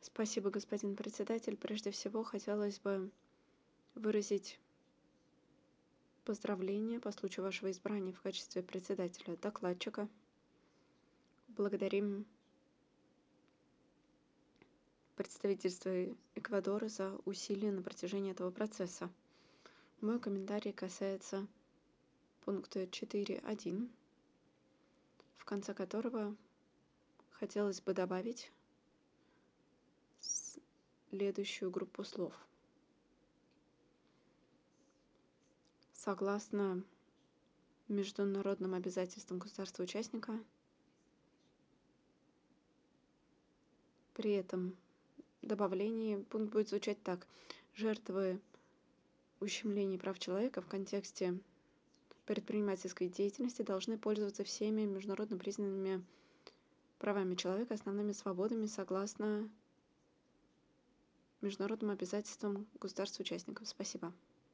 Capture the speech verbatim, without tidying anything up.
Спасибо, господин председатель. Прежде всего, хотелось бы выразить поздравления по случаю вашего избрания в качестве председателя докладчика. Благодарим представительство Эквадора за усилия на протяжении этого процесса. Мой комментарий касается пункта четыре точка один, в конце которого хотелось бы добавить следующую группу слов. Согласно международным обязательствам государства-участника, при этом добавлении пункт будет звучать так: жертвы ущемлений прав человека в контексте предпринимательской деятельности должны пользоваться всеми международно признанными правами человека, основными свободами согласно международным обязательствам государств-участников. Спасибо.